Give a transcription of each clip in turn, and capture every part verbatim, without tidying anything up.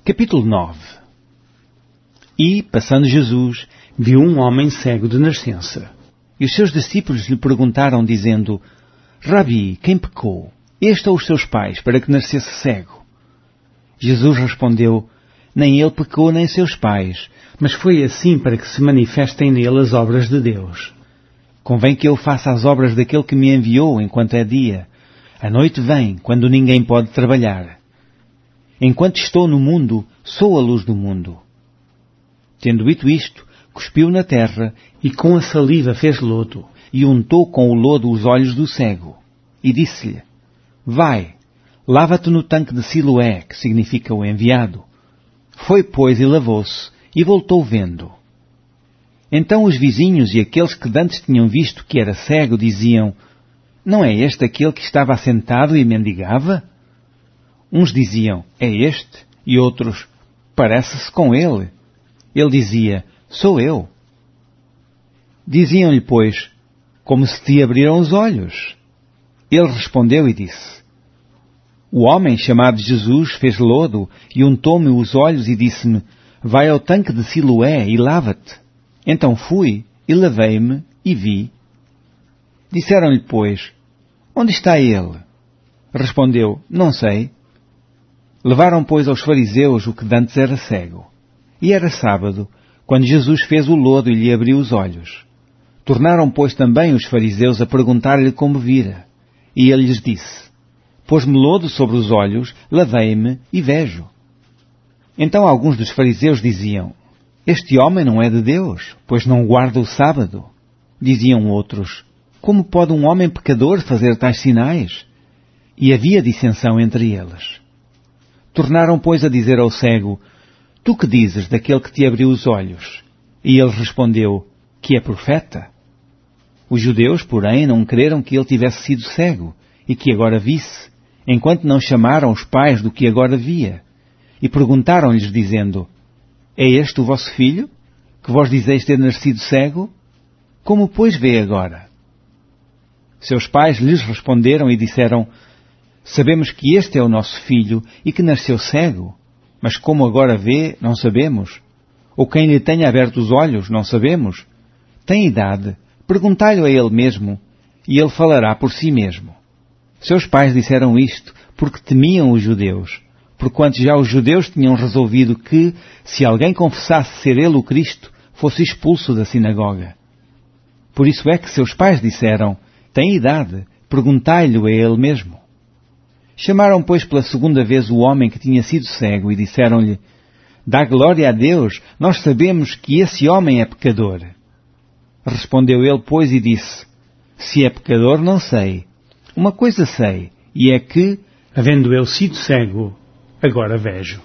Capítulo nove. E, passando Jesus, viu um homem cego de nascença. E os seus discípulos lhe perguntaram, dizendo: Rabi, quem pecou, este ou os seus pais, para que nascesse cego? Jesus respondeu: Nem ele pecou, nem seus pais, mas foi assim para que se manifestem nele as obras de Deus. Convém que eu faça as obras daquele que me enviou enquanto é dia. A noite vem, quando ninguém pode trabalhar. Enquanto estou no mundo, sou a luz do mundo. Tendo dito isto, cuspiu na terra, e com a saliva fez lodo, e untou com o lodo os olhos do cego. E disse-lhe: Vai, lava-te no tanque de Siloé, que significa o enviado. Foi, pois, e lavou-se, e voltou vendo. Então os vizinhos e aqueles que dantes tinham visto que era cego diziam: Não é este aquele que estava assentado e mendigava? Uns diziam: É este, e outros: Parece-se com ele. Ele dizia: Sou eu. Diziam-lhe, pois: Como se te abriram os olhos? Ele respondeu e disse: O homem chamado Jesus fez lodo e untou-me os olhos e disse-me: Vai ao tanque de Siloé e lava-te. Então fui e lavei-me e vi. Disseram-lhe, pois: Onde está ele? Respondeu: Não sei. Levaram, pois, aos fariseus o que dantes era cego. E era sábado, quando Jesus fez o lodo e lhe abriu os olhos. Tornaram, pois, também os fariseus a perguntar-lhe como vira. E ele lhes disse: Pôs-me lodo sobre os olhos, lavei-me e vejo. Então alguns dos fariseus diziam: Este homem não é de Deus, pois não guarda o sábado. Diziam outros: Como pode um homem pecador fazer tais sinais? E havia dissensão entre eles. Tornaram, pois, a dizer ao cego: Tu que dizes daquele que te abriu os olhos? E ele respondeu: Que é profeta. Os judeus, porém, não creram que ele tivesse sido cego, e que agora visse, enquanto não chamaram os pais do que agora via. E perguntaram-lhes, dizendo: É este o vosso filho, que vós dizeis ter nascido cego? Como, pois, vê agora? Seus pais lhes responderam e disseram: Sabemos que este é o nosso filho e que nasceu cego, mas como agora vê, não sabemos. Ou quem lhe tenha aberto os olhos, não sabemos. Tem idade, perguntai-lhe a ele mesmo, e ele falará por si mesmo. Seus pais disseram isto porque temiam os judeus, porquanto já os judeus tinham resolvido que, se alguém confessasse ser ele o Cristo, fosse expulso da sinagoga. Por isso é que seus pais disseram: Tem idade, perguntai-lhe a ele mesmo. Chamaram, pois, pela segunda vez o homem que tinha sido cego e disseram-lhe: Dá glória a Deus, nós sabemos que esse homem é pecador. Respondeu ele, pois, e disse: Se é pecador, não sei. Uma coisa sei, e é que, havendo eu sido cego, agora vejo.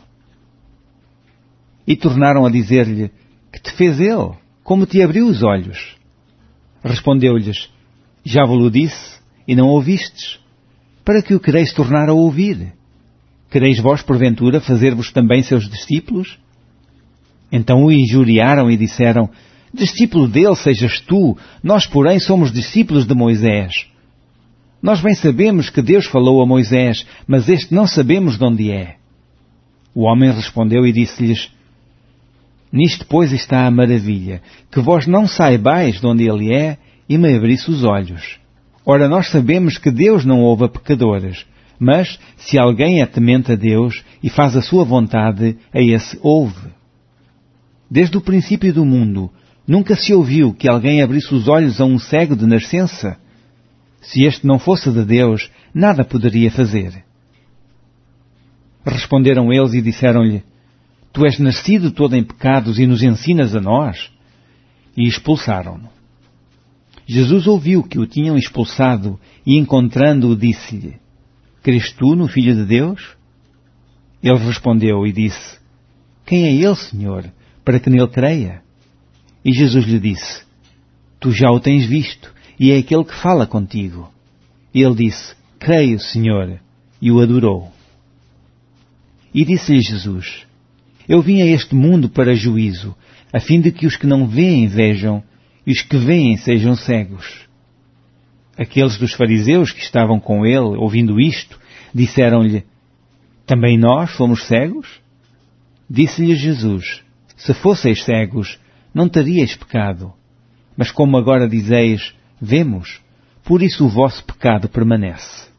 E tornaram a dizer-lhe: Que te fez ele? Como te abriu os olhos? Respondeu-lhes: Já vos-lo disse, e não ouvistes. Para que o quereis tornar a ouvir? Quereis vós, porventura, fazer-vos também seus discípulos? Então o injuriaram e disseram: Discípulo dele sejas tu, nós, porém, somos discípulos de Moisés. Nós bem sabemos que Deus falou a Moisés, mas este não sabemos de onde é. O homem respondeu e disse-lhes: Nisto, pois, está a maravilha, que vós não saibais de onde ele é, e me abrisse os olhos. Ora, nós sabemos que Deus não ouve a pecadores, mas, se alguém é temente a Deus e faz a sua vontade, a esse ouve. Desde o princípio do mundo, nunca se ouviu que alguém abrisse os olhos a um cego de nascença. Se este não fosse de Deus, nada poderia fazer. Responderam eles e disseram-lhe: Tu és nascido todo em pecados e nos ensinas a nós? E expulsaram-no. Jesus ouviu que o tinham expulsado e, encontrando-o, disse-lhe: Crês tu no Filho de Deus? Ele respondeu e disse: Quem é ele, Senhor, para que nele creia? E Jesus lhe disse: Tu já o tens visto, e é aquele que fala contigo. Ele disse: Creio, Senhor, e o adorou. E disse-lhe Jesus: Eu vim a este mundo para juízo, a fim de que os que não veem vejam, e os que veem sejam cegos. Aqueles dos fariseus que estavam com ele, ouvindo isto, disseram-lhe: Também nós fomos cegos? Disse-lhe Jesus: Se fosseis cegos, não teríeis pecado. Mas como agora dizeis, vemos, por isso o vosso pecado permanece.